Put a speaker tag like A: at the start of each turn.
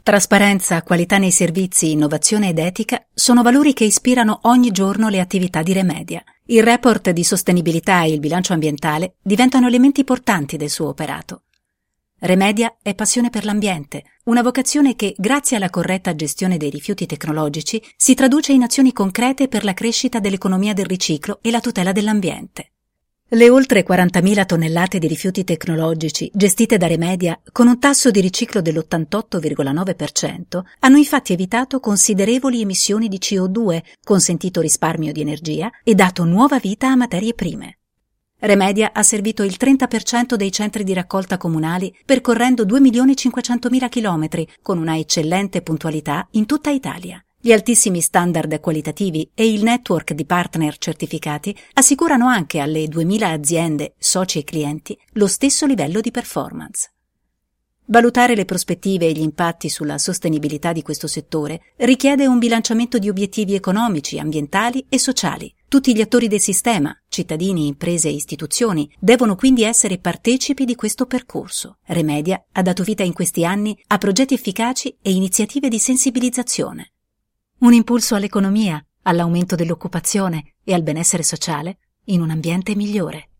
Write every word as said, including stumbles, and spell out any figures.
A: Trasparenza, qualità nei servizi, innovazione ed etica sono valori che ispirano ogni giorno le attività di Remedia. Il report di sostenibilità e il bilancio ambientale diventano elementi portanti del suo operato. Remedia è passione per l'ambiente, una vocazione che, grazie alla corretta gestione dei rifiuti tecnologici, si traduce in azioni concrete per la crescita dell'economia del riciclo e la tutela dell'ambiente. Le oltre quarantamila tonnellate di rifiuti tecnologici gestite da Remedia, con un tasso di riciclo dell'ottantotto virgola nove per cento, hanno infatti evitato considerevoli emissioni di C O due, consentito risparmio di energia e dato nuova vita a materie prime. Remedia ha servito il trenta per cento dei centri di raccolta comunali percorrendo due milioni cinquecentomila chilometri con una eccellente puntualità in tutta Italia. Gli altissimi standard qualitativi e il network di partner certificati assicurano anche alle duemila aziende, soci e clienti lo stesso livello di performance. Valutare le prospettive e gli impatti sulla sostenibilità di questo settore richiede un bilanciamento di obiettivi economici, ambientali e sociali. Tutti gli attori del sistema, cittadini, imprese e istituzioni, devono quindi essere partecipi di questo percorso. Remedia ha dato vita in questi anni a progetti efficaci e iniziative di sensibilizzazione. Un impulso all'economia, all'aumento dell'occupazione e al benessere sociale in un ambiente migliore.